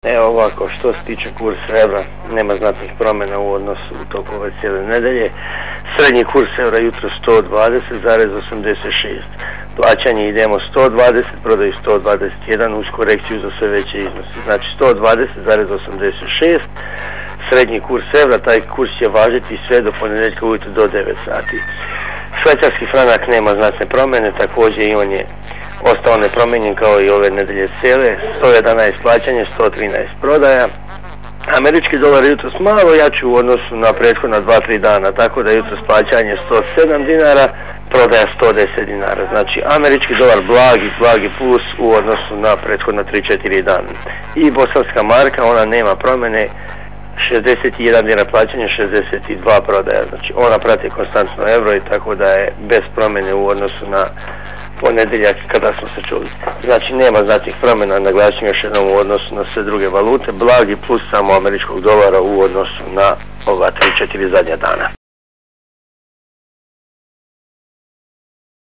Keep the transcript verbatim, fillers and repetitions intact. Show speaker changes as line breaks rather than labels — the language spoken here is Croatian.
Evo ovako, što se tiče kursa eura, nema znatnih promjena u odnosu u toku ove cijele nedelje. Srednji kurs eura jutro sto dvadeset zarez osamdeset šest. Plaćanje idemo sto dvadeset, prodaju sto dvadeset jedan uz korekciju za sve veće iznose. Znači sto dvadeset zarez osamdeset šest. Srednji kurs eura, taj kurs će važiti sve do ponedjeljka ujutro do devet sati. Švajcarski franak nema znatne promjene, također i on je ostao nepromijenjen kao i ove nedelje cijele, sto jedanaest plaćanje, sto trinaest prodaja. Američki dolar jutros malo jači u odnosu na prethodna dva tri dana, tako da jutros plaćanje sto sedam dinara, prodaja sto deset dinara. Znači američki dolar blagi, blagi plus u odnosu na prethodna tri četiri dana. I bosanska marka, ona nema promjene, šezdeset jedan dinar plaćanje, šezdeset dva prodaja. Znači ona prati konstantno euro i tako da je bez promjene u odnosu na ponedjeljak kada smo se čuli. Znači nema znatnih promjena, naglašujem još jednom u odnosu na sve druge valute, blagi plus samo američkog dolara u odnosu na ova tri četiri zadnja dana.